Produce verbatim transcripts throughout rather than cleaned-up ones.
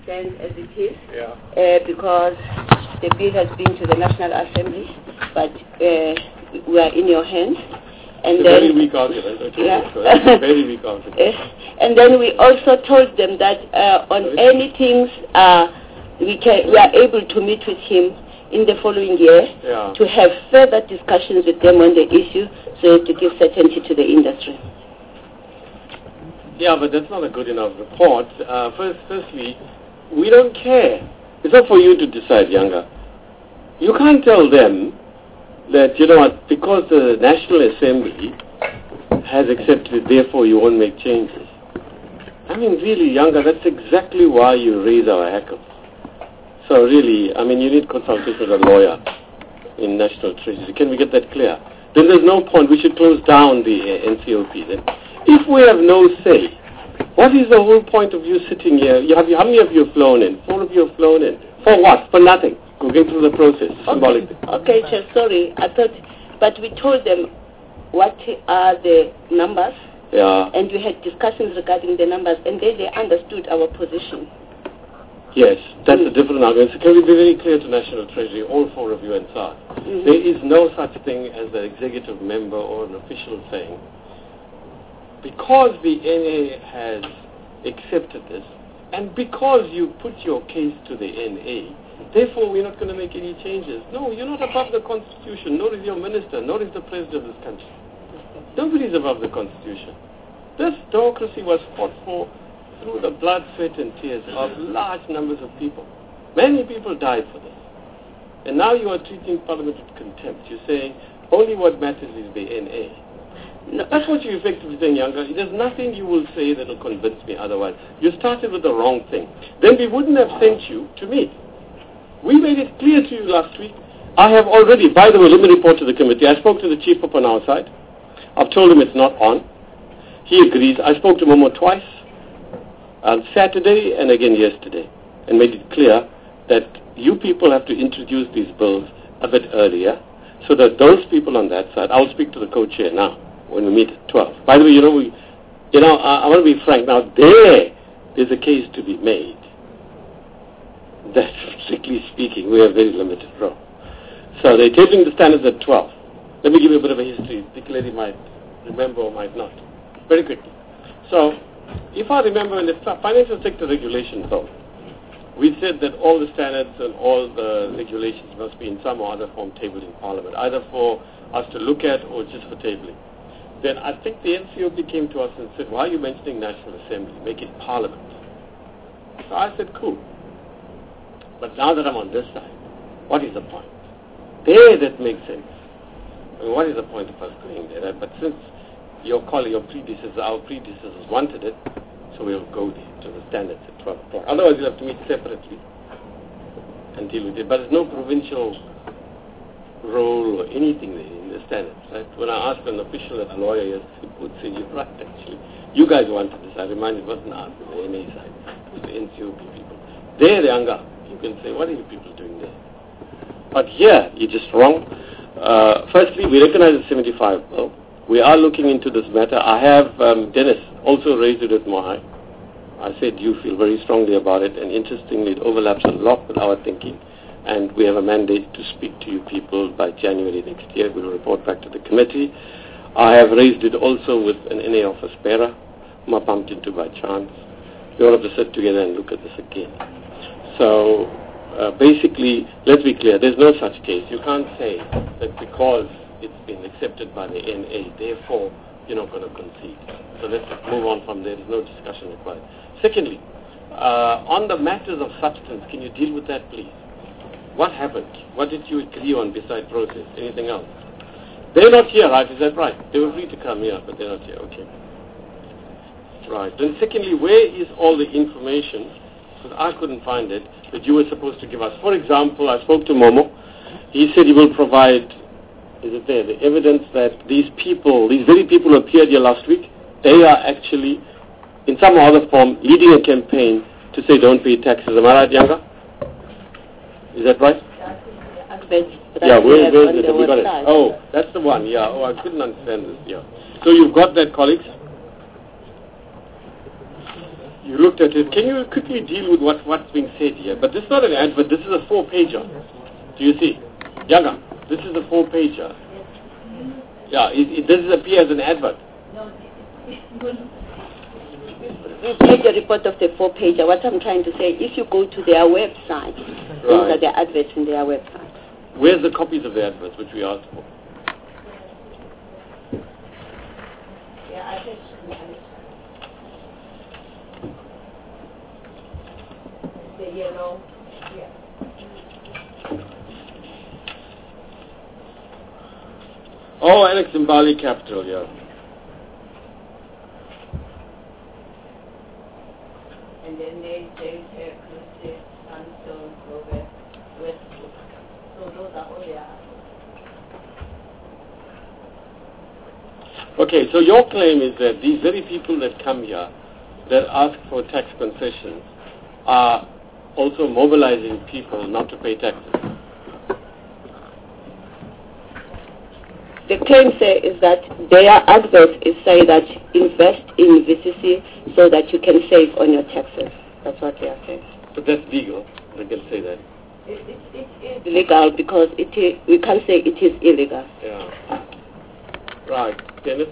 Stands as it is, yeah. uh, because the bill has been to the National Assembly, but uh, we are in your hands. And it's then, a very weak argument. Yeah. That's a very weak argument. Yes. And then we also told them that uh, on any things uh, we can we are able to meet with him in the following year yeah. to have further discussions with them on the issue, so as to give certainty to the industry. Yeah, but that's not a good enough report. Uh, first, firstly, we don't care. It's not for you to decide, Younger. You can't tell them that, you know what, because the National Assembly has accepted it, therefore you won't make changes. I mean, really, Younger, that's exactly why you raise our hackles. So really, I mean, you need consultation with a lawyer in National Treasury. Can we get that clear? Then there's no point. We should close down the uh, N C O P then. If we have no say, what is the whole point of you sitting here? You have, how many of you have flown in? Four of you have flown in. For what? For nothing. Going through the process, symbolically. Okay, Chair, sorry. I thought, but we told them what are the numbers. Yeah. And we had discussions regarding the numbers, and they, they understood our position. Yes, that's mm. a different argument. So can we be very clear to National Treasury, all four of you and S A R? Mm-hmm. There is no such thing as an executive member or an official saying, because the N A has accepted this, and because you put your case to the N A, therefore we're not going to make any changes. No, you're not above the Constitution, nor is your minister, nor is the president of this country. Nobody is above the Constitution. This democracy was fought for through the blood, sweat and tears of large numbers of people. Many people died for this. And now you are treating Parliament with contempt. You're saying only what matters is the N A. No, that's what you're effectively saying, Younger. There's nothing you will say that will convince me otherwise. You started with the wrong thing. Then we wouldn't have sent you to me. We made it clear to you last week. I have already, by the way, let me report to the committee. I spoke to the chief up on our side. I've told him it's not on. He agrees. I spoke to Momo twice, on Saturday and again yesterday, and made it clear that you people have to introduce these bills a bit earlier so that those people on that side, I'll speak to the co-chair now when we meet at twelve. By the way, you know, we, you know, I, I want to be frank now, there, there's a case to be made. That, strictly speaking, we have very limited role. So they're taking the standards at twelve. Let me give you a bit of a history. Dick Lady might remember or might not. Very quickly. So, if I remember in the financial sector regulation bill, we said that all the standards and all the regulations must be in some or other form tabled in Parliament, either for us to look at or just for tabling. Then I think the N C O P came to us and said, why are you mentioning National Assembly? Make it Parliament. So I said, cool. But now that I'm on this side, what is the point? There, that makes sense. I mean, what is the point of us going there? But since your colleague, your predecessors, our predecessors wanted it, so we'll go there to the standards at twelve o'clock. Otherwise, you'll have to meet separately and deal with it. But there's no provincial role or anything there in the standards, right? When I asked an official, a lawyer yesterday, would say, you're right, actually. You guys wanted this. I remind you, it wasn't us, the N A side. It was the N C O P people. There, Younger, you can say, what are you people doing there? But here, you're just wrong. Uh, firstly, we recognize the seventy-five bill. We are looking into this matter. I have, um, Dennis, also raised it with Mohai. I said you feel very strongly about it, and interestingly, it overlaps a lot with our thinking. And we have a mandate to speak to you people by January next year. We'll report back to the committee. I have raised it also with an N A office bearer, whom I bumped into by chance. We all have to sit together and look at this again. So, uh, basically, let's be clear, there's no such case. You can't say that because it's been accepted by the N A, therefore you're not going to concede. So let's move on from there. There's no discussion required. Secondly, uh, on the matters of substance, can you deal with that, please? What happened? What did you agree on beside process? Anything else? They're not here, right? Is that right? They were free to come here, but they're not here. Okay. Right. Then secondly, where is all the information, because I couldn't find it, that you were supposed to give us? For example, I spoke to Momo. He said he will provide, is it there, the evidence that these people, these very people who appeared here last week, they are actually, in some or other form, leading a campaign to say don't pay taxes. Am I right, Younger? Is that right? Yeah, where, where is it? Have we got it? Oh, that's the one, yeah. Oh, I couldn't understand this, yeah. So you've got that, colleagues? You looked at it. Can you quickly deal with what, what's being said here? But this is not an advert. This is a four-pager. Do you see? Yanga, this is a four-pager. Yeah, it, it doesn't appear as an advert. We take the report of the four-pager. What I'm trying to say, if you go to their website, right. Those are the adverts in their website. Where's the copies of the adverts which we asked for? Yeah, I think the yellow. Yeah. Oh, Alex Mbali Capital, yeah. And then they they have Christie, Sandstone, Robert, Westbrook. So those are all their. Okay, so your claim is that these very people that come here, that ask for tax concessions, are also mobilizing people not to pay taxes. The claim say is that their adverts is say that invest in V C C so that you can save on your taxes. That's what they are saying. But that's legal. They can say that. It, it, it is illegal because it is, we can't say it is illegal. Yeah. Right. Dennis?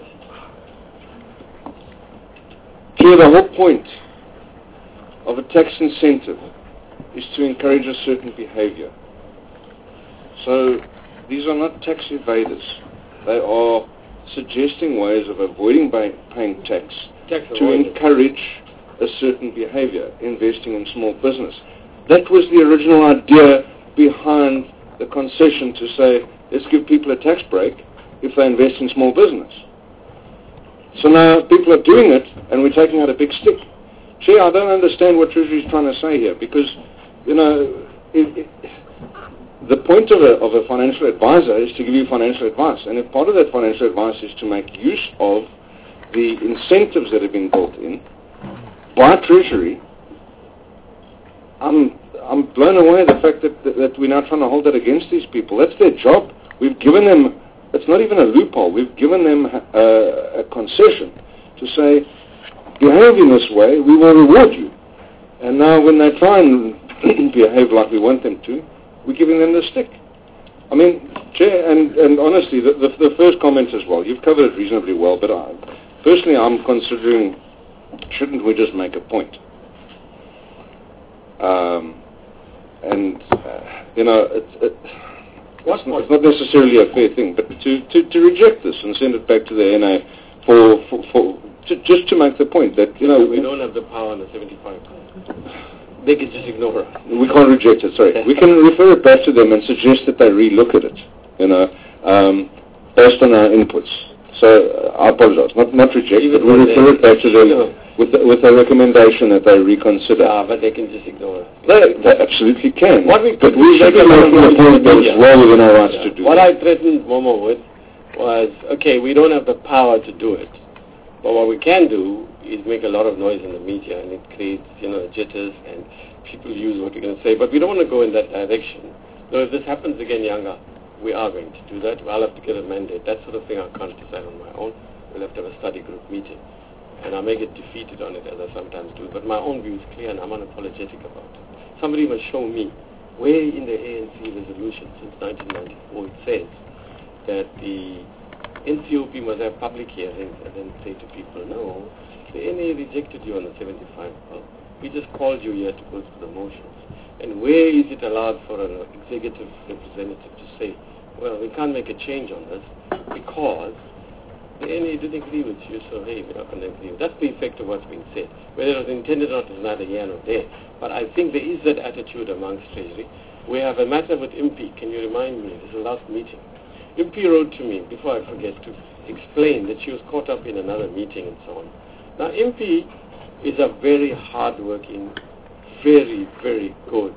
Here, the whole point of a tax incentive is to encourage a certain behavior. So these are not tax evaders. They are suggesting ways of avoiding pay, paying tax, tax to encourage a certain behavior, investing in small business. That was the original idea behind the concession to say, let's give people a tax break if they invest in small business. So now people are doing it, and we're taking out a big stick. Chair, I don't understand what Treasury is trying to say here, because, you know, it, it, the point of a, of a financial advisor is to give you financial advice, and if part of that financial advice is to make use of the incentives that have been built in by Treasury, I'm I'm blown away the fact that, that, that we're now trying to hold that against these people. That's their job. We've given them, it's not even a loophole, we've given them a, a concession to say, behave in this way, we will reward you. And now when they try and behave like we want them to, we're giving them the stick. I mean, Chair, and, and honestly, the, the, the first comment as well, you've covered it reasonably well, but I, personally I'm considering, shouldn't we just make a point? Um, and, uh, you know, it, it, it's, not, it's not necessarily a fair thing, but to, to, to reject this and send it back to the N A for, for, for to, just to make the point that, you know... We don't have the power on the seventy-five. They can just ignore it. We can't reject it, sorry. We can refer it back to them and suggest that they re-look at it, you know, um, based on our inputs. So, uh, I apologize, not, not reject, Even but we refer it back to them no. with, the, with a recommendation that they reconsider. Yeah, but they can just ignore it. They, they absolutely can. What we but we should be making a point that it's well within our rights yeah. to do What that. I threatened Momo with was, okay, we don't have the power to do it, but what we can do is make a lot of noise in the media, and it creates, you know, jitters, and people use what we're going to say, but we don't want to go in that direction. So if this happens again, Yanga, we are going to do that. I'll have to get a mandate. That sort of thing I can't decide on my own. We'll have to have a study group meeting. And I may get defeated on it, as I sometimes do, but my own view is clear, and I'm unapologetic about it. Somebody must show me where in the A N C resolution since nineteen ninety-four it says that the N C O P must have public hearings and then say to people, no, the N A rejected you on the seventy-five. Well, we just called you here to go through the motions. And where is it allowed for an executive representative to say, well, we can't make a change on this because the N A didn't agree with you, so hey, we're not going to agree. That's the effect of what's being said. Whether it was intended or not is neither here nor there. But I think there is that attitude amongst Treasury. We have a matter with I M P. Can you remind me? This is the last meeting. I M P wrote to me, before I forget, to explain that she was caught up in another meeting and so on. Now, I M P is a very hard-working, very, very good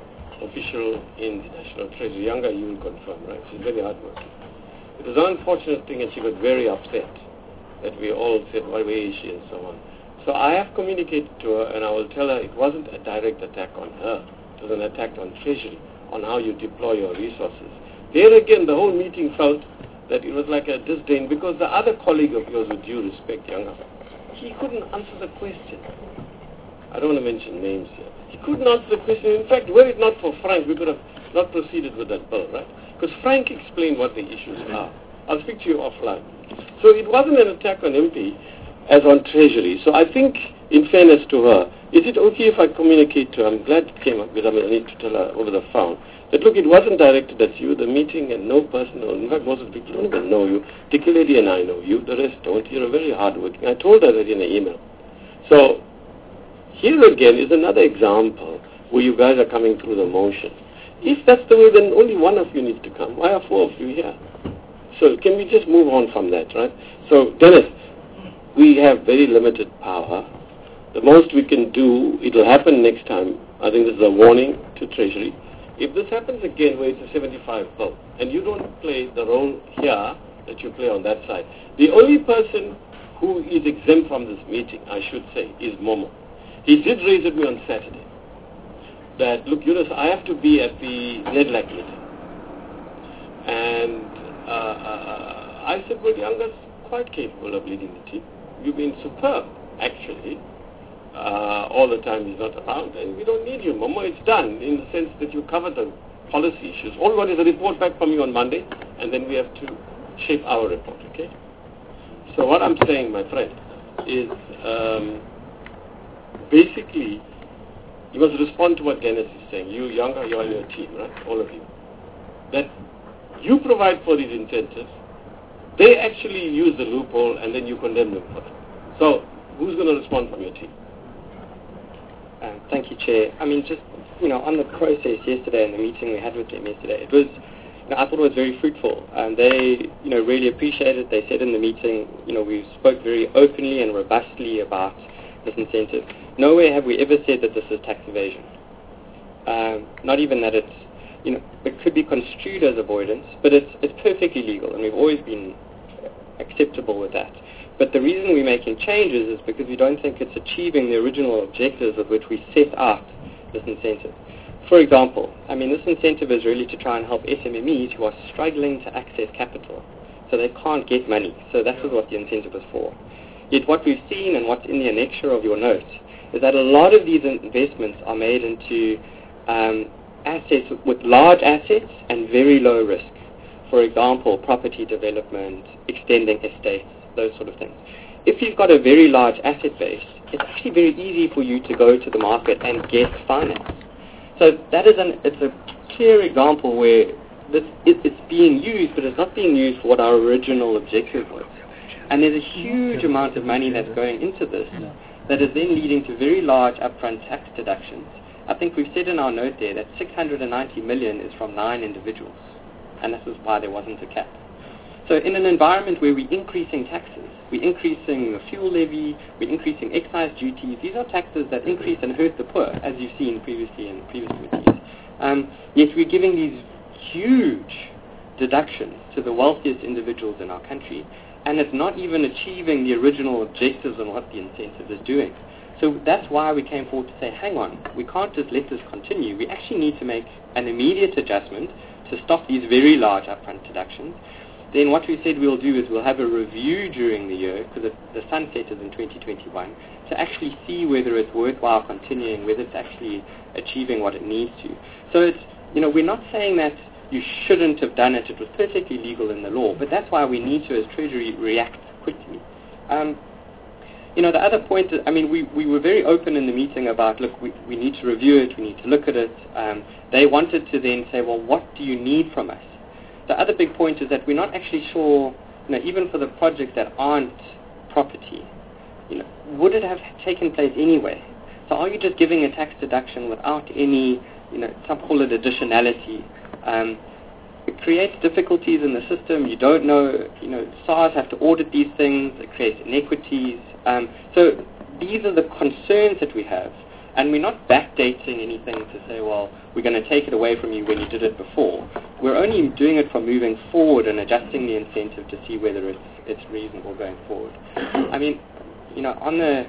official in the National Treasury. Yanga, you will confirm, right? She's very hard-working. It was an unfortunate thing, and she got very upset that we all said, why, where is she, and so on. So I have communicated to her, and I will tell her it wasn't a direct attack on her. It was an attack on Treasury, on how you deploy your resources. There again, the whole meeting felt that it was like a disdain, because the other colleague of yours, with due respect, Yanga, he couldn't answer the question. I don't want to mention names here. He couldn't answer the question. In fact, were it not for Frank, we could have not proceeded with that bill, right? Because Frank explained what the issues are. I'll speak to you offline. So it wasn't an attack on M P as on Treasury. So I think, in fairness to her, is it okay if I communicate to her? I'm glad it came up because I, mean, I need to tell her over the phone that, look, it wasn't directed at you. The meeting and no personal. In fact, most of the people don't even know you. Dicky Lady and I know you. The rest don't. You're very hardworking. I told her that in an email. So here again is another example where you guys are coming through the motion. If that's the way, then only one of you needs to come. Why are four of you here? So can we just move on from that, right? So, Dennis, we have very limited power. The most we can do, it will happen next time. I think this is a warning to Treasury. If this happens again where it's a seventy-five vote, and you don't play the role here that you play on that side, the only person who is exempt from this meeting, I should say, is Momo. He did raise it me on Saturday that, look, Yunus, I have to be at the NEDLAC meeting. And uh, uh, I said, well, Yanga's quite capable of leading the team. You've been superb, actually. Uh, all the time he's not around, and we don't need you, Momo. It's done in the sense that you covered the policy issues. All we want is a report back from you on Monday, and then we have to shape our report, okay? So what I'm saying, my friend, is um, basically you must respond to what Dennis is saying. You, Yanga, you are your team, right? All of you. That you provide for these incentives, they actually use the loophole, and then you condemn them for them. So who's going to respond from your team? Uh, thank you, Chair. I mean, just, you know, on the process yesterday and the meeting we had with them yesterday, it was, you know, I thought it was very fruitful. Um, they, you know, really appreciated it. They said in the meeting, you know, we spoke very openly and robustly about this incentive. Nowhere have we ever said that this is tax evasion. Um, not even that it's, you know, it could be construed as avoidance, but it's, it's perfectly legal, and we've always been acceptable with that. But the reason we're making changes is because we don't think it's achieving the original objectives with which we set out this incentive. For example, I mean, this incentive is really to try and help S M M Es who are struggling to access capital. So they can't get money. So that was what the incentive was for. Yet what we've seen and what's in the annexure of your note is that a lot of these investments are made into um, assets with large assets and very low risk. For example, property development, extending estates, those sort of things. If you've got a very large asset base, it's actually very easy for you to go to the market and get finance. So that is an, it's a clear example where this, it, it's being used, but it's not being used for what our original objective was. And there's a huge amount of money that's going into this that is then leading to very large upfront tax deductions. I think we've said in our note there that six hundred ninety million is from nine individuals, and this is why there wasn't a cap. So in an environment where we're increasing taxes, we're increasing the fuel levy, we're increasing excise duties, these are taxes that increase and hurt the poor, as you've seen previously in previous committees. Um, yet we're giving these huge deductions to the wealthiest individuals in our country, and it's not even achieving the original objectives on what the incentive is doing. So that's why we came forward to say, hang on, we can't just let this continue. We actually need to make an immediate adjustment to stop these very large upfront deductions. Then what we said we'll do is we'll have a review during the year, because the sunset is in twenty twenty-one, to actually see whether it's worthwhile continuing, whether it's actually achieving what it needs to. So it's, you know, we're not saying that you shouldn't have done it. It was perfectly legal in the law, but that's why we need to, as Treasury, react quickly. Um, you know, the other point, is, I mean, we, we were very open in the meeting about, look, we, we need to review it, we need to look at it. Um, they wanted to then say, well, what do you need from us? The other big point is that we're not actually sure, you know, even for the projects that aren't property, you know, would it have taken place anyway? So are you just giving a tax deduction without any, you know, some call it additionality? Um, it creates difficulties in the system. You don't know, you know, SARS have to audit these things. It creates inequities. Um, so these are the concerns that we have. And we're not backdating anything to say, well, we're going to take it away from you when you did it before. We're only doing it for moving forward and adjusting the incentive to see whether it's it's reasonable going forward. I mean, you know, on the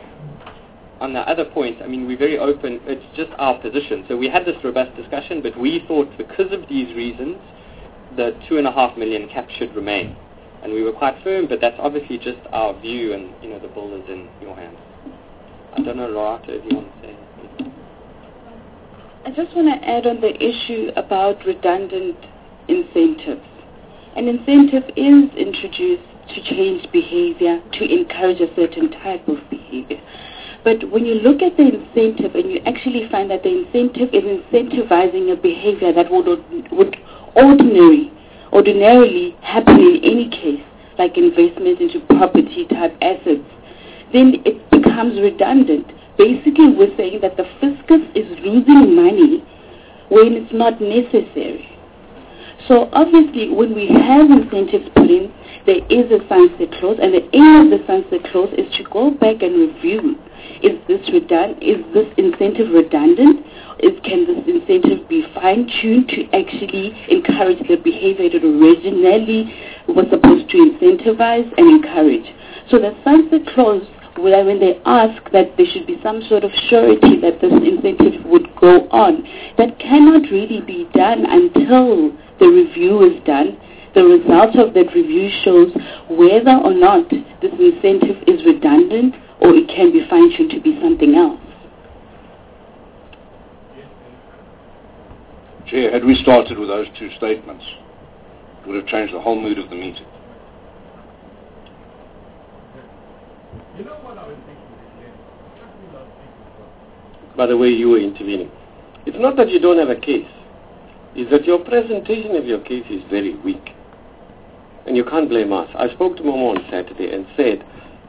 on the other point, I mean, we're very open. It's just our position. So we had this robust discussion, but we thought because of these reasons, the two and a half million cap should remain. And we were quite firm, but that's obviously just our view, and, you know, the ball is in your hands. I don't know, Lorata, if you want to say anything. I just want to add on the issue about redundant incentives. An incentive is introduced to change behavior, to encourage a certain type of behavior. But when you look at the incentive and you actually find that the incentive is incentivizing a behavior that would, would ordinary, ordinarily happen in any case, like investment into property type assets, then it becomes redundant. Basically, we're saying that the fiscus is losing money when it's not necessary. So obviously, when we have incentives put in, there is a sunset clause, and the aim of the sunset clause is to go back and review: is this redundant? Is this incentive redundant? Is, can this incentive be fine-tuned to actually encourage the behavior it originally was supposed to incentivize and encourage? So the sunset clause, when they ask that there should be some sort of surety that this incentive would go on, that cannot really be done until the review is done. The result of that review shows whether or not this incentive is redundant or it can be fine-tuned to be something else. Chair, had we started with those two statements, it would have changed the whole mood of the meeting. You know what I was thinking? By the way, you were intervening. It's not that you don't have a case. It's that your presentation of your case is very weak. And you can't blame us. I spoke to Momo on Saturday and said,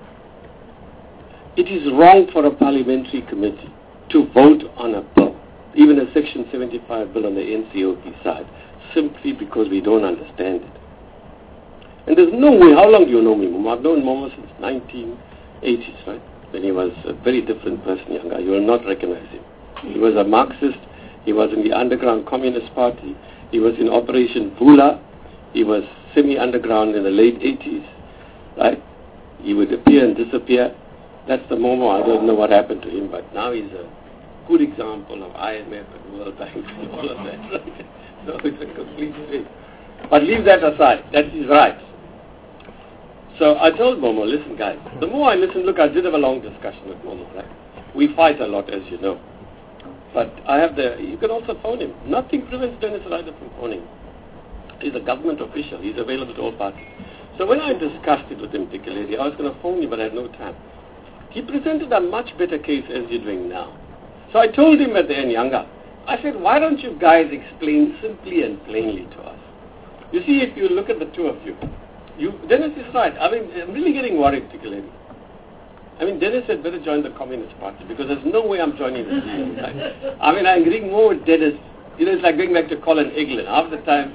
it is wrong for a parliamentary committee to vote on a bill, even a Section seventy-five bill on the N C O P side, simply because we don't understand it. And there's no way, how long do you know me, Momo? I've known Momo since nineteen eighties, right? When he was a very different person, younger. You will not recognize him. He was a Marxist. He was in the underground Communist Party. He was in Operation Vula. He was semi-underground in the late eighties, right? He would appear and disappear. That's the Momo. I don't know what happened to him, but now he's a good example of I M F and World Bank and all of that, right? So it's a complete swing. But leave that aside. That is right. So I told Momo, listen guys, the more I listen, look, I did have a long discussion with Momo, right? We fight a lot, as you know. But I have the, you can also phone him. Nothing prevents Dennis Ryder from phoning. He's a government official. He's available to all parties. So when I discussed it with him particularly, I was going to phone him, but I had no time. He presented a much better case as you're doing now. So I told him at the end, Younger, I said, why don't you guys explain simply and plainly to us? You see, if you look at the two of you, you Dennis is right. I mean, I'm really getting worried particularly. I mean, Dennis had better join the Communist Party because there's no way I'm joining the C M. Right? I mean, I'm agreeing more with Dennis. You know, it's like going back to Colin Eglin. Half the time.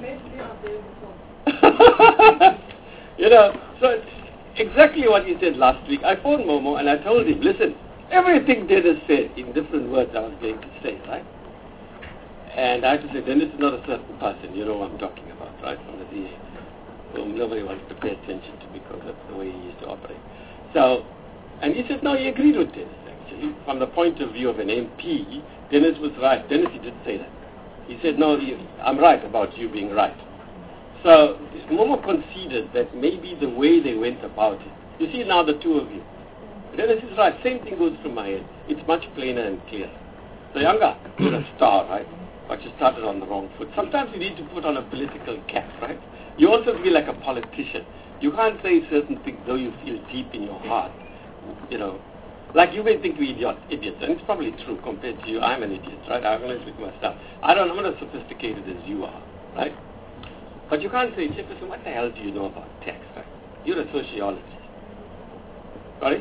You know, so exactly what he said last week. I phoned Momo and I told him, listen, everything Dennis said in different words I was going to say, right? And I have to say, Dennis is not a certain person. You know what I'm talking about, right? From the D A, whom nobody wants to pay attention to because that's the way he used to operate. So, and he said, no, he agreed with Dennis, actually. From the point of view of an M P, Dennis was right. Dennis, he did say that. He said, no, you, I'm right about you being right. So, Momo conceded that maybe the way they went about it. You see now the two of you. Dennis is right. Same thing goes through my head. It's much plainer and clearer. So, Younger, you're a star, right? But you started on the wrong foot. Sometimes you need to put on a political cap, right? You also feel like a politician. You can't say certain things though you feel deep in your heart. You know, like you may think we're idiot, idiots, and it's probably true compared to you. I'm an idiot, right? I'm honest with myself. I don't, I'm not as sophisticated as you are, right? But you can't say, Jefferson, what the hell do you know about tax, right? You're a sociologist. Sorry?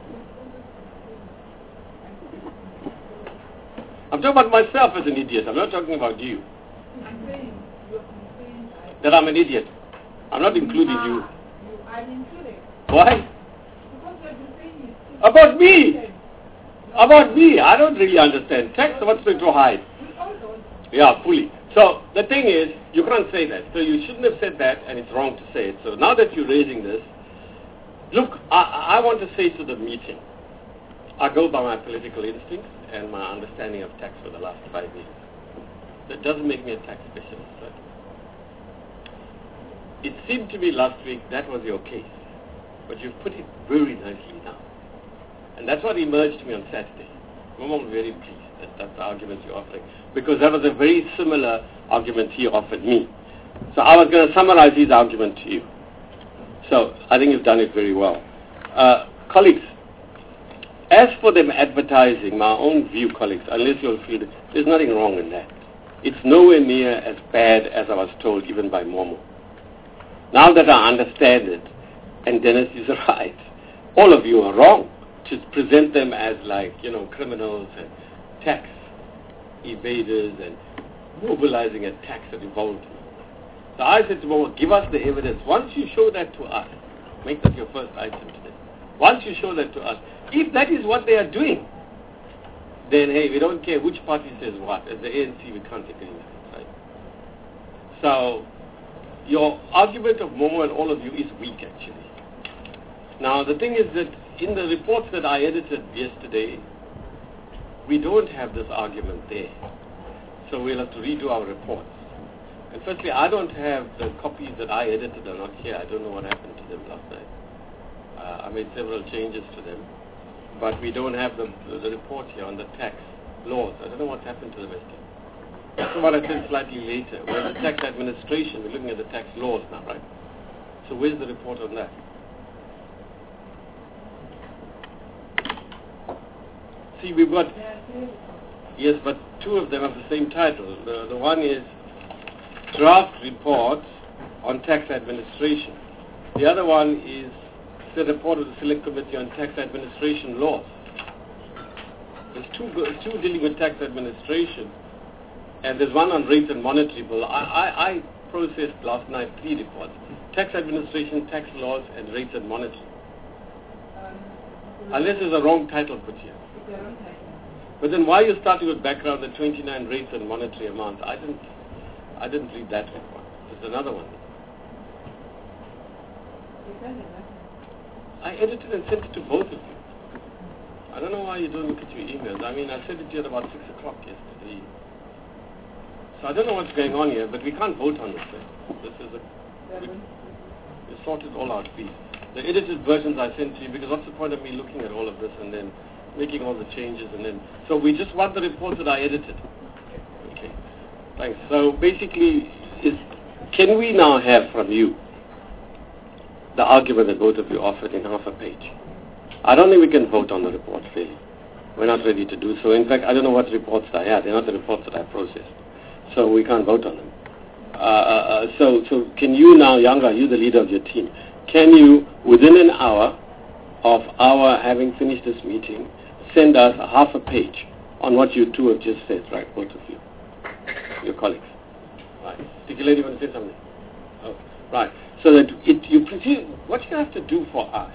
I'm talking about myself as an idiot. I'm not talking about you. I'm saying, you're saying that I'm an idiot. I'm not including you. you. you I'm included. Why? Because what you're saying is... About me! About me! I don't really understand. Tax, what's going to hide? Yeah, fully. So, the thing is, you can't say that. So you shouldn't have said that, and it's wrong to say it. So now that you're raising this, look, I, I want to say to the meeting, I go by my political instincts and my understanding of tax for the last five years. That doesn't make me a tax specialist, right? It seemed to me last week that was your case, but you've put it very nicely now. And that's what emerged to me on Saturday. I'm very pleased that that's the argument you're offering, because that was a very similar argument he offered me. So I was going to summarize his argument to you. So I think you've done it very well. Uh, colleagues, as for them advertising, my own view, colleagues, unless you'll feel it, there's nothing wrong in that. It's nowhere near as bad as I was told, even by Momo. Now that I understand it, and Dennis is right, all of you are wrong to present them as like, you know, criminals and tax evaders and mobilizing a tax revolt. So I said to Momo, give us the evidence. Once you show that to us, make that your first item today. Once you show that to us, if that is what they are doing, then hey, we don't care which party says what. As the A N C, we can't agree with it, right? So your argument of Momo and all of you is weak, actually. Now, the thing is that in the reports that I edited yesterday, we don't have this argument there. So we'll have to redo our reports. And firstly, I don't have the copies that I edited are not here. I don't know what happened to them last night. Uh, I made several changes to them. But we don't have the, the report here on the tax laws. I don't know what's happened to the rest of it. That's what I said slightly later. Where's the tax administration? We're looking at the tax laws now, right? So where's the report on that? See, we've got, yes, but two of them have the same title. The, the one is Draft Report on Tax Administration. The other one is the report of the Select Committee on Tax Administration Laws. There's two, two dealing with tax administration, and there's one on rates and monetary bill. I, I, I processed last night three reports: tax administration, tax laws, and rates and monetary. Unless there's a wrong title put here. But then why are you starting with background and twenty-nine rates and monetary amounts? I didn't, I didn't read that report. There's another one. I edited and sent it to both of you. I don't know why you don't look at your emails. I mean, I sent it to you at about six o'clock yesterday. So I don't know what's going on here, but we can't vote on this thing. This is a... We, we sort it all out, please. The edited versions I sent to you, because what's the point of me looking at all of this and then making all the changes and then... So we just want the reports that I edited. Okay. Thanks. So basically, is, can we now have from you the argument that both of you offered in half a page? I don't think we can vote on the report, really. We're not ready to do so. In fact, I don't know what reports they are. They're not the reports that I processed. So we can't vote on them. Uh, uh, so, so can you now, Yanga, you the leader of your team, can you, within an hour of our having finished this meeting, send us a half a page on what you two have just said, right, both of you, your colleagues? Right. Did you lady want to say something? Oh, right. So that it, you presume, what you have to do for us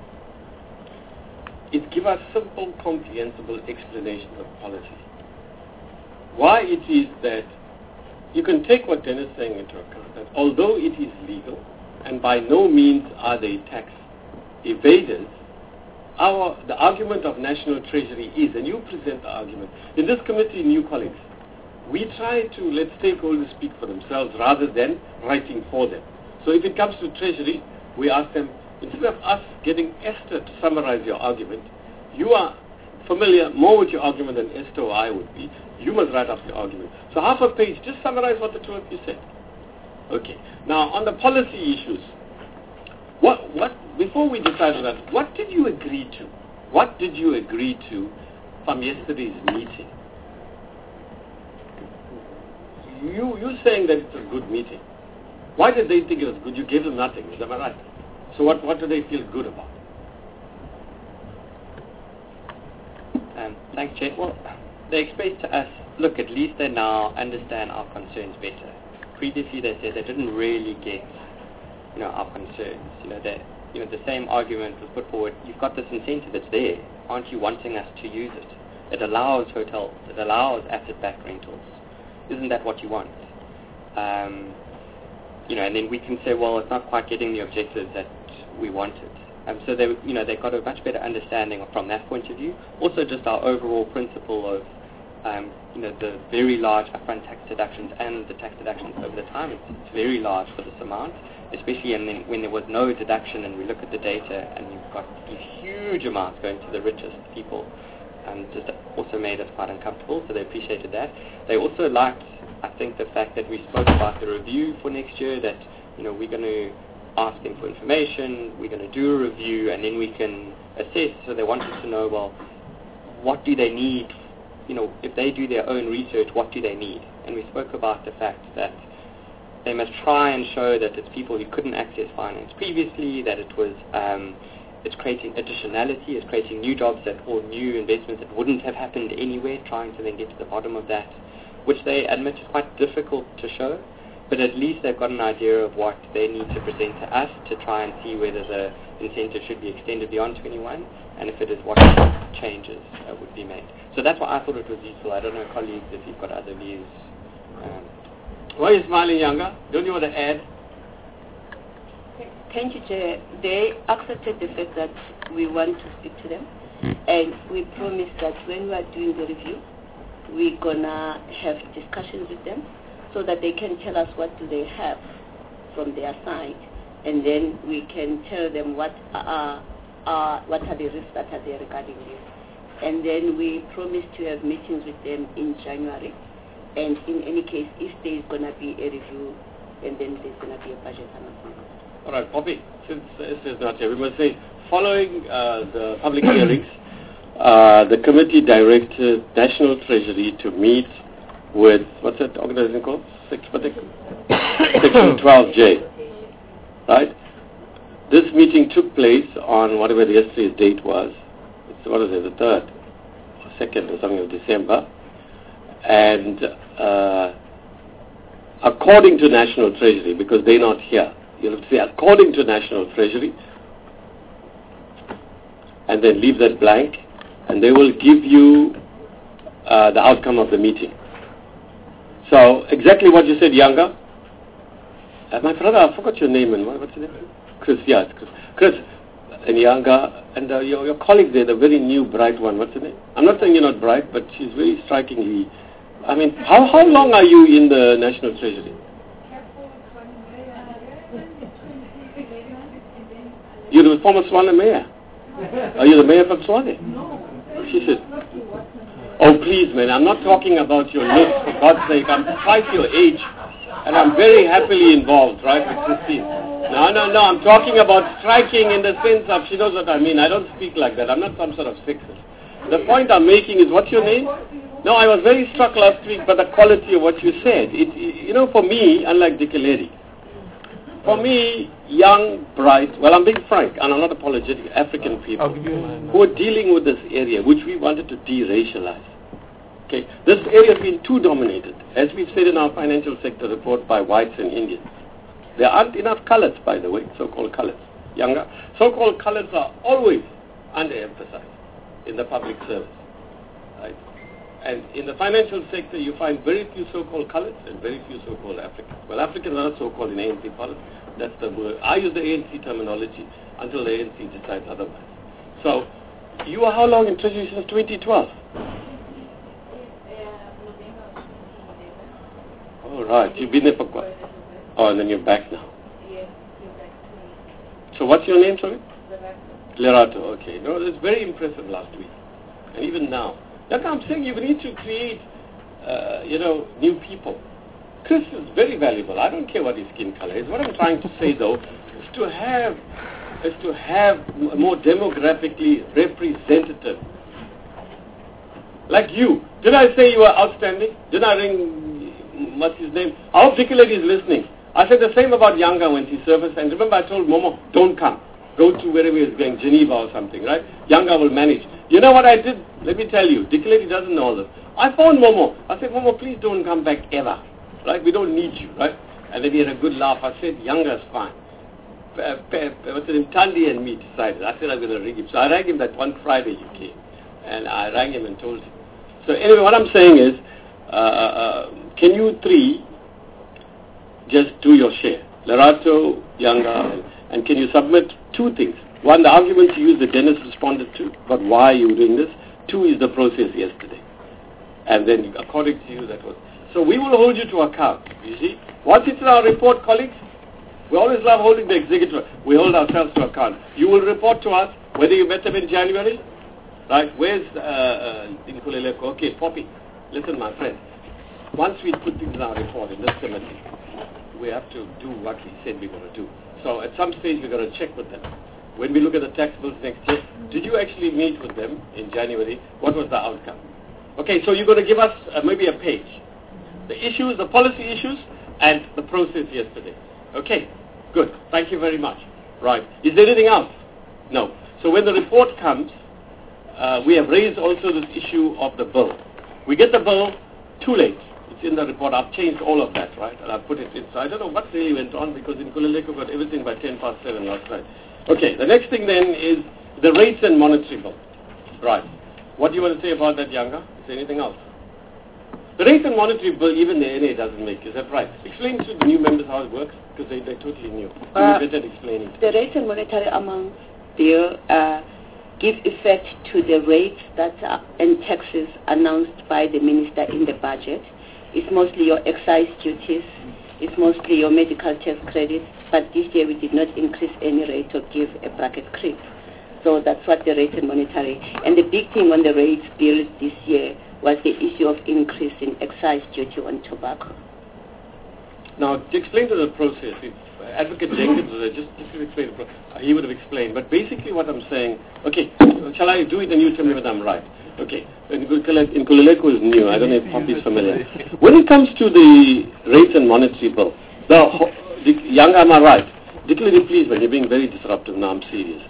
is give us simple, comprehensible explanations of policy. Why it is that you can take what Dennis is saying into account, that although it is legal, and by no means are they tax evaders, our, the argument of National Treasury is, and you present the argument, in this committee, new colleagues, we try to let stakeholders speak for themselves rather than writing for them. So if it comes to Treasury, we ask them, instead of us getting Esther to summarize your argument, you are familiar more with your argument than Esther or I would be. You must write up your argument. So half a page, just summarize what the two of you said. Okay. Now, on the policy issues, what, what, before we decide on that, what did you agree to? What did you agree to from yesterday's meeting? You, you're saying that it's a good meeting. Why did they think it was good? You gave them nothing. Is that right? So what, what do they feel good about? Um, thanks, Chair. Well, they expressed to us, look, at least they now understand our concerns better. Previously, they said they didn't really get, you know, our concerns. You know, that, you know, the same argument was put forward. You've got this incentive; it's there. Aren't you wanting us to use it? It allows hotels. It allows asset-backed rentals. Isn't that what you want? Um, you know, and then we can say, well, it's not quite getting the objectives that we wanted. Um, so they, you know, they got a much better understanding from that point of view. Also, just our overall principle of um, you know, the very large upfront tax deductions and the tax deductions over the time. It's, it's very large for this amount, especially in, when there was no deduction, and we look at the data and you've got these huge amounts going to the richest people. Um, just also made us quite uncomfortable, so they appreciated that. They also liked, I think, the fact that we spoke about the review for next year, that, you know, we're going to ask them for information, we're going to do a review, and then we can assess. So they wanted to know, well, what do they need? You know, if they do their own research, what do they need? And we spoke about the fact that they must try and show that it's people who couldn't access finance previously, that it was, um, it's creating additionality, it's creating new jobs that, or new investments that wouldn't have happened anywhere, trying to then get to the bottom of that, which they admit is quite difficult to show, but at least they've got an idea of what they need to present to us to try and see whether the incentive should be extended beyond twenty-one, and if it is, what changes uh, would be made. So that's why I thought it was useful. I don't know, colleagues, if you've got other views. Um, Why are you smiling, Younger? Don't you want to add? Thank you, Chair. They accepted the fact that we want to speak to them, and we promised that when we are doing the review, we're going to have discussions with them so that they can tell us what do they have from their side, and then we can tell them what are, uh, what are the risks that are there regarding this. And then we promised to have meetings with them in January, and in any case, if there is going to be a review, and then there's going to be a budget announcement. All right, Poppy, since Esther is not here, we must say, following uh, the public hearings, uh, the committee directed National Treasury to meet with, what's that organization called? Six, Section twelve J, right? This meeting took place on whatever yesterday's date was. It's, what is it, the third, or second or something of December. And uh, according to National Treasury, because they're not here, you'll have to say according to National Treasury, and then leave that blank, and they will give you uh, the outcome of the meeting. So exactly what you said, Younger. Uh, my brother, I forgot your name, and what, what's your name? Chris, yeah, Chris. Chris and Younger, and uh, your, your colleague there, the very new bright one, what's her name? I'm not saying you're not bright, but she's very strikingly, I mean, how, how long are you in the National Treasury? You're the former Swane mayor. Are you the mayor from Swane? No. She said, oh please man, I'm not talking about your looks, for God's sake. I'm twice your age, and I'm very happily involved, right, with Christine. No, no, no, I'm talking about striking in the sense of, she knows what I mean. I don't speak like that. I'm not some sort of sexist. The point I'm making is, what's your name? No, I was very struck last week by the quality of what you said. It, you know, for me, unlike Dikeledi, for me, young, bright, well, I'm being frank, and I'm not apologetic, African people who are dealing with this area, which we wanted to de-racialize. Okay, this area has been too dominated, as we've said in our financial sector report, by whites and Indians. There aren't enough colors, by the way, so-called colors. Younger, so-called colors are always underemphasized in the public service, right? And in the financial sector, you find very few so-called colors and very few so-called Africans. Well, Africans are not so-called in A N C politics. That's the word. I use the A N C terminology until the A N C decides otherwise. So, you are how long in Treasury? Since twenty twelve? All right. You've been there for quite... Oh, and then you're back now. So what's your name, sorry? Lerato, okay. No, it's very impressive last week. And even now. That's what I'm saying, you need to create, uh, you know, new people. Chris is very valuable. I don't care what his skin color is. What I'm trying to say, though, is to have, is to have a more demographically representative. Like you. Did I say you were outstanding? Did I ring, what's his name? I hope Dikeledi is listening. I said the same about Younger when he serviced, and remember I told Momo, don't come. Go to wherever he's going, Geneva or something, right? Younger will manage. You know what I did? Let me tell you. Dikeledi doesn't know all this. I phoned Momo. I said, Momo, please don't come back ever. Right? We don't need you, right? And then he had a good laugh. I said, Younger's fine. What's his name? Tandi and me decided. I said I'm going to ring him. So I rang him that one Friday he came. And I rang him and told him. So anyway, what I'm saying is, uh, uh, can you three just do your share? Lerato, Younger, and, and can you submit two things? One, the arguments you used that Dennis responded to, but why are you doing this? Two is the process yesterday. And then according to you, that was... So we will hold you to account, you see. Once it's in our report, colleagues, we always love holding the executive. We hold ourselves to account. You will report to us whether you met them in January, right? Where's uh, uh, in Kuleleko? Okay, Poppy, listen, my friend. Once we put things in our report in this committee, we have to do what we said we're going to do. So at some stage, we're going to check with them. When we look at the tax bills next year, did you actually meet with them in January? What was the outcome? Okay, so you're going to give us uh, maybe a page. The issues, the policy issues, and the process yesterday. Okay, good. Thank you very much. Right. Is there anything else? No. So when the report comes, uh, we have raised also this issue of the bill. We get the bill too late. It's in the report. I've changed all of that, right? And I've put it in. So I don't know what really went on because in Kuleleko got everything by ten past seven last night. Okay, the next thing then is the rates and monetary bill. Right. What do you want to say about that, Yanga? Is there anything else? The rates and monetary bill, even the N A doesn't make. Is that right? Explain to the new members how it works because they, they're totally new. Uh, you better explain it. The rates and monetary amounts bill uh, give effect to the rates that are, and taxes announced by the minister in the budget. It's mostly your excise duties. It's mostly your medical tax credits. But this year we did not increase any rate or give a bracket creep. So that's what the rates and monetary. And the big thing on the rates bill this year was the issue of increase in excise duty on tobacco. Now, to explain to the process, if Advocate Jenkins, uh, just, just to explain, uh, he would have explained. But basically what I'm saying, okay, shall I do it and you tell me whether I'm right? Okay, in Kuleleko is new, I don't know if Poppy is familiar. When it comes to the rates and monetary bill, the, the young, am I right? Declare please, when you're being very disruptive now, I'm serious.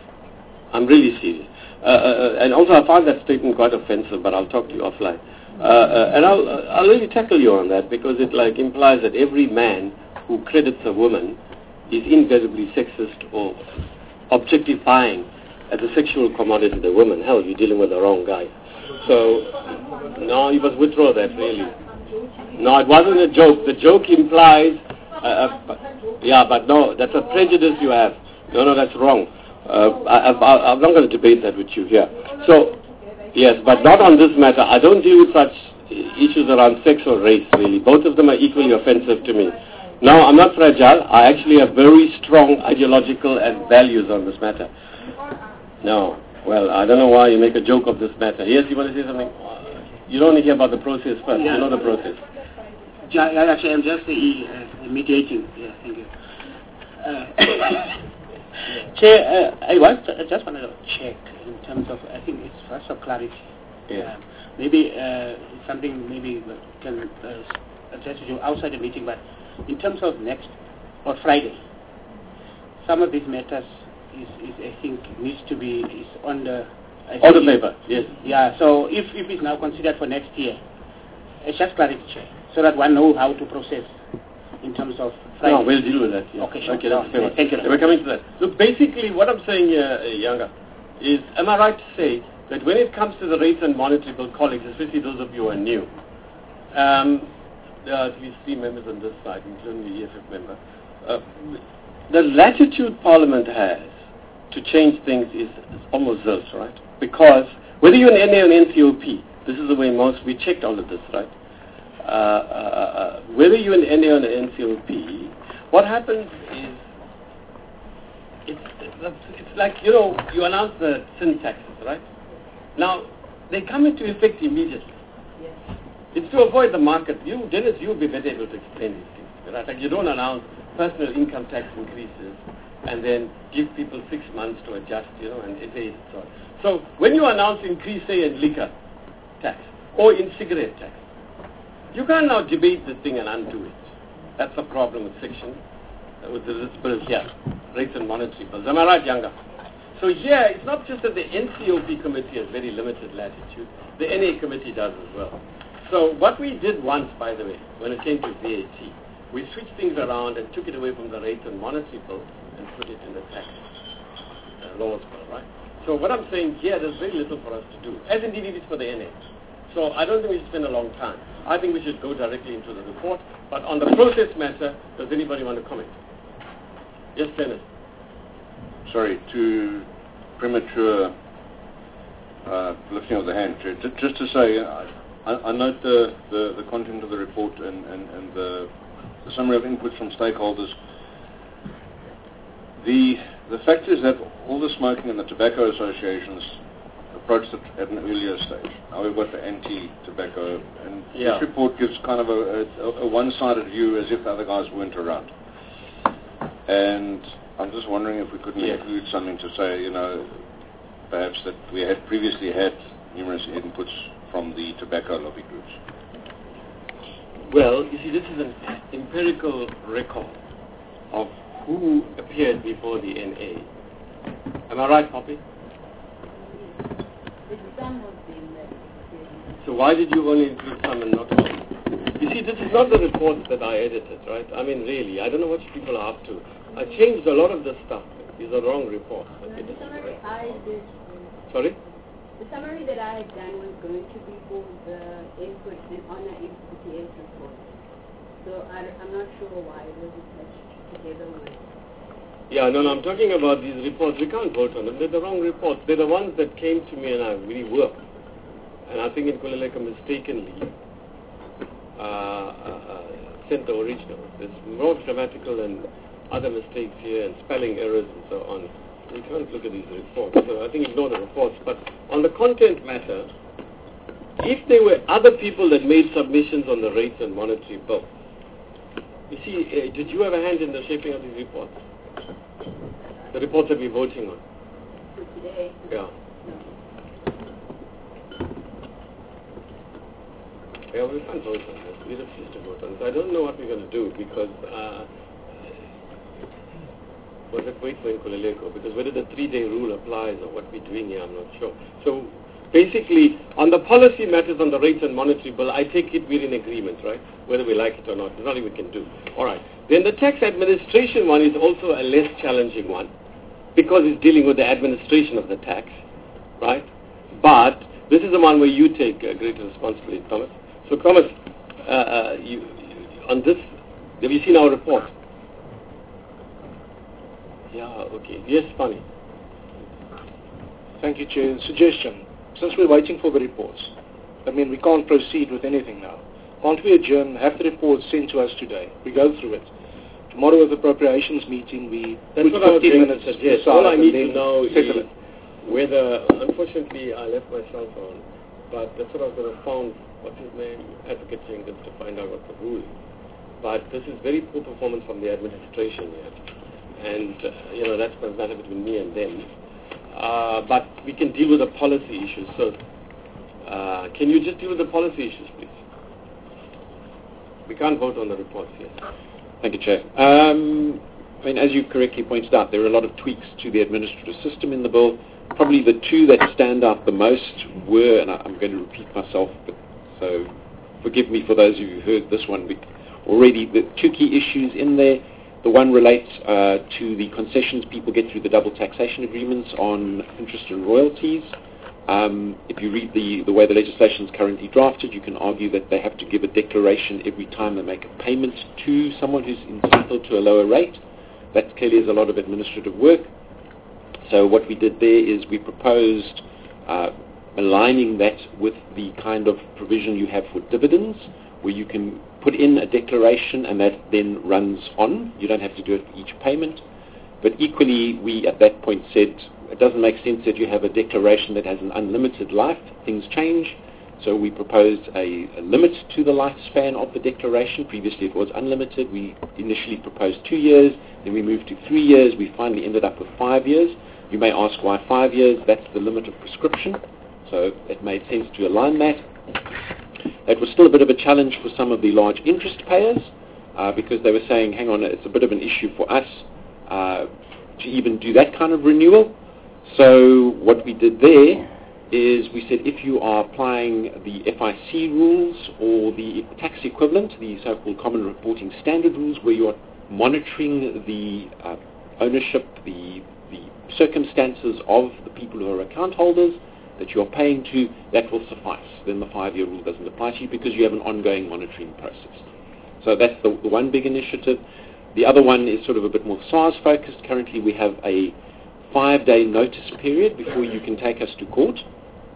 I'm really serious. Uh, uh, and also I found that statement quite offensive, but I'll talk to you offline. Uh, uh, and I'll, uh, I'll really tackle you on that because it like implies that every man who credits a woman is invariably sexist or objectifying as a sexual commodity the woman. Hell, you're dealing with the wrong guy. So, no, you must withdraw that, really. No, it wasn't a joke. The joke implies, uh, uh, yeah, but no, that's a prejudice you have. No, no, that's wrong. Uh, I, I, I'm not going to debate that with you here. So, yes, but not on this matter. I don't deal with such issues around sex or race, really. Both of them are equally offensive to me. No, I'm not fragile. I actually have very strong ideological and values on this matter. No. Well, I don't know why you make a joke of this matter. Yes, you want to say something? You don't want to hear about the process first. Yeah. You know the process. Ja, actually, I'm just uh, mediating. Yeah, thank you. Uh, Chair, uh, I, want, I just wanted to check in terms of, I think it's first of clarity. Yeah. Um, maybe uh, something maybe can uh, address you outside the meeting, but in terms of next or Friday, some of these matters is, is I think needs to be is on the on the paper. Yes. Yeah. So if, if it's now considered for next year, it's just clarity, Chair, so that one knows how to process in terms of Friday. No, we'll deal with that. Yeah. Okay, sure. Okay, that's no, fair. Thank you. Yeah, we're coming to that. Look, basically, what I'm saying here, uh, Yanga, is, am I right to say that when it comes to the rates and monetary bill, colleagues, especially those of you who are new, um, there are at least three members on this side, including the E F F member, uh, the latitude Parliament has to change things is, is almost zilch, right? Because whether you're an N A or an N C O P, this is the way most, we checked all of this, right? Uh, uh, uh, whether you're an N A or an N C O P, what happens is, it's, it's like, you know, you announce the sin taxes, right? Now, they come into effect immediately. Yes. It's to avoid the market. You, Dennis, you'll be better able to explain these things, right? Like you don't announce personal income tax increases and then give people six months to adjust, you know, and evade and so on. So when you announce increase, say, in liquor tax or in cigarette tax, you can't now debate this thing and undo it. That's the problem with section, uh, with this bill here, rates and monetary bills. Am I right, Yanga? So here, it's not just that the N C O P committee has very limited latitude, the N A committee does as well. So what we did once, by the way, when it came to V A T, we switched things around and took it away from the rates and monetary bill and put it in the tax uh, laws bill, right? So what I'm saying here, there's very little for us to do, as indeed it is for the N A. So I don't think we should spend a long time. I think we should go directly into the report. But on the process matter, does anybody want to comment? Yes, Dennis. Sorry, to premature uh, lifting of the hand. Just, just to say, uh, I, I note the, the, the content of the report and, and, and the, the summary of inputs from stakeholders. The, the fact is that all the smoking and the tobacco associations approached it at an earlier stage. Now we've got the anti-tobacco, and Yeah. this report gives kind of a, a, a one-sided view as if the other guys weren't around. And I'm just wondering if we couldn't Yes. include something to say, you know, perhaps that we had previously had numerous inputs from the tobacco lobby groups. Well, you see, this is an empirical record of who appeared before the N A. Am I right, Poppy? So why did you only include some and not all? You see, this is not the report that I edited, right? I mean, really, I don't know what people are up to. I changed a lot of the stuff. These are wrong reports. Okay, The this is summary right. I did, Sorry? the summary that I had done was going to be for the input in, on the P T S report. So I, I'm not sure why it was attached together with. Yeah, no, no, I'm talking about these reports. We can't vote on them. They're the wrong reports. They're the ones that came to me and I reworked. And I think in Kuleleka mistakenly uh, uh, sent the original. There's more grammatical and other mistakes here and spelling errors and so on. You can't look at these reports. So I think ignore the reports. But on the content matter, if there were other people that made submissions on the rates and monetary bill, you see, uh, did you have a hand in the shaping of these reports? The reports that we're voting on? For today. Yeah. Yeah, we can't vote on this. We refuse to vote on this. I don't know what we're going to do because, uh, was it wait for Nkululeko? Because whether the three-day rule applies or what we're doing here, I'm not sure. So basically, on the policy matters on the rates and monetary bill, I take it we're in agreement, right? Whether we like it or not. There's nothing we can do. All right. Then the tax administration one is also a less challenging one because it's dealing with the administration of the tax, right? But this is the one where you take uh, greater responsibility, Thomas. So, Thomas, uh, uh, you, you, on this, have you seen our report? Yeah, okay. Yes, funny. Thank you, Chair. Suggestion. Since we're waiting for the reports, I mean, we can't proceed with anything now. Can't we adjourn, have the report sent to us today? We go through it. Tomorrow with the appropriations meeting, we That's put what I was fifteen going to minutes suggest. aside All I and need then to know settle is it. whether, unfortunately, I left my cell phone, but that's what I was going to phone, what's his name, Advocate Jenkins, to find out what the rule is. But this is very poor performance from the administration yet. And, uh, you know, that's the matter between me and them. Uh, but we can deal with the policy issues. So, uh, can you just deal with the policy issues, please? We can't vote on the reports yet. Thank you, Chair. Um, I mean, as you correctly pointed out, there are a lot of tweaks to the administrative system in the bill. Probably the two that stand out the most were, and I, I'm going to repeat myself, but so forgive me for those of you who heard this one already, the two key issues in there. The one relates uh, to the concessions people get through the double taxation agreements on interest and royalties. Um, if you read the, the way the legislation is currently drafted, you can argue that they have to give a declaration every time they make a payment to someone who's entitled to a lower rate. That clearly is a lot of administrative work. So what we did there is we proposed uh, aligning that with the kind of provision you have for dividends, where you can put in a declaration and that then runs on. You don't have to do it for each payment. But equally, we at that point said it doesn't make sense that you have a declaration that has an unlimited life. Things change. So we proposed a, a limit to the lifespan of the declaration. Previously it was unlimited. We initially proposed two years, then we moved to three years. We finally ended up with five years. You may ask why five years. That's the limit of prescription. So it made sense to align that. It was still a bit of a challenge for some of the large interest payers uh, because they were saying, hang on, it's a bit of an issue for us uh, to even do that kind of renewal. So what we did there is we said if you are applying the F I C rules or the tax equivalent, the so-called common reporting standard rules, where you are monitoring the uh, ownership, the, the circumstances of the people who are account holders that you are paying to, that will suffice. Then the five-year rule doesn't apply to you because you have an ongoing monitoring process. So that's the, the one big initiative. The other one is sort of a bit more SARS-focused. Currently we have a five-day notice period before you can take us to court.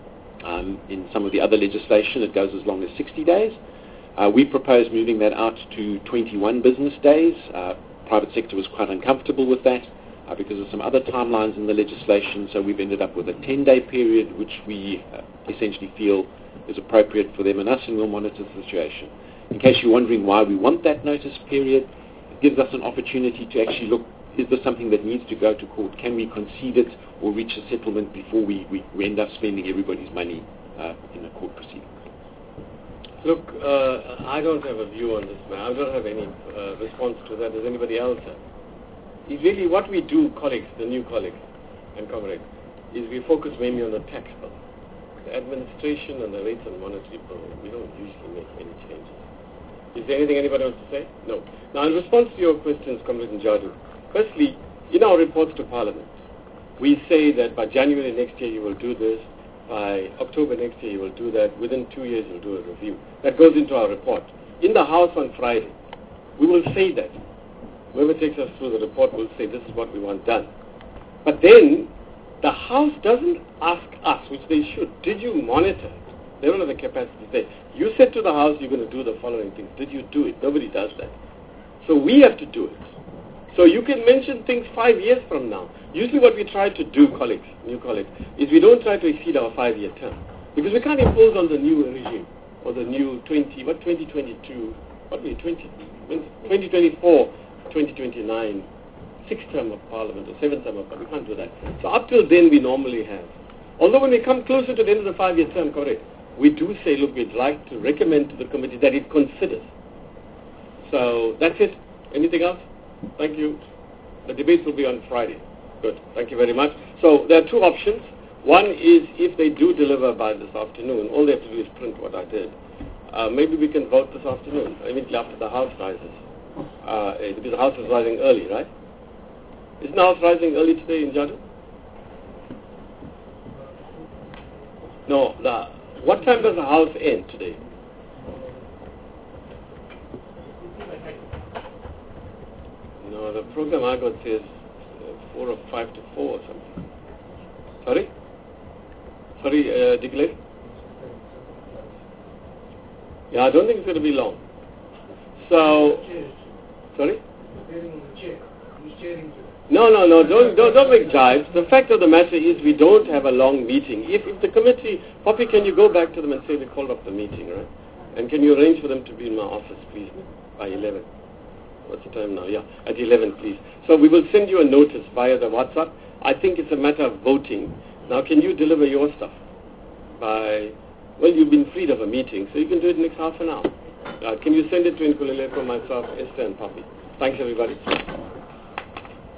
Um, in some of the other legislation, it goes as long as sixty days. Uh, we propose moving that out to twenty-one business days. Uh, private sector was quite uncomfortable with that uh, because of some other timelines in the legislation, so we've ended up with a ten-day period, which we uh, essentially feel is appropriate for them and us, and we'll monitor the situation. In case you're wondering why we want that notice period, it gives us an opportunity to actually look, is this something that needs to go to court? Can we concede it or reach a settlement before we, we, we end up spending everybody's money uh, in a court proceeding? Look, uh, I don't have a view on this, man. I don't have any uh, response to that. Does anybody else have? It's really what we do, colleagues, the new colleagues and comrades, is we focus mainly on the tax bill. The administration and the rates and monetary bill, we don't usually make any changes. Is there anything anybody wants to say? No. Now, in response to your questions, Comrade Njadu, firstly, in our reports to Parliament, we say that by January next year you will do this, by October next year you will do that, within two years you'll do a review. That goes into our report. In the House on Friday, we will say that. Whoever takes us through the report will say this is what we want done. But then, the House doesn't ask us, which they should, did you monitor it? They don't have the capacity to say, you said to the House you're going to do the following things. Did you do it? Nobody does that. So we have to do it. So you can mention things five years from now. Usually what we try to do, colleagues, new colleagues, is we don't try to exceed our five-year term. Because we can't impose on the new regime, or the new twenty, what, twenty twenty-two, what we twenty, twenty twenty-four, twenty twenty-nine, sixth term of Parliament, or seventh term of Parliament. We can't do that. So up till then we normally have. Although when we come closer to the end of the five-year term, correct, we do say, look, we'd like to recommend to the committee that it considers. So that's it. Anything else? Thank you. The debate will be on Friday. Good. Thank you very much. So there are two options. One is if they do deliver by this afternoon, all they have to do is print what I did. Uh, maybe we can vote this afternoon, immediately after the House rises. Uh, because the House is rising early, right? Isn't the House rising early today in Njadu? No. The, what time does the House end today? No, the program I got says uh, four or five to four or something. Sorry? Sorry, uh, Digley? Yeah, I don't think it's going to be long. So, sorry? No, no, no, don't, don't, don't make jibes. The fact of the matter is we don't have a long meeting. If, if the committee, Poppy, can you go back to them and say they called off the meeting, right? And can you arrange for them to be in my office, please, by eleven? What's the time now? Yeah, at eleven, please. So we will send you a notice via the WhatsApp. I think it's a matter of voting. Now, can you deliver your stuff by, well, you've been freed of a meeting, so you can do it next half an hour. Uh, can you send it to Nkululeko, myself, Esther, and Poppy? Thanks, everybody.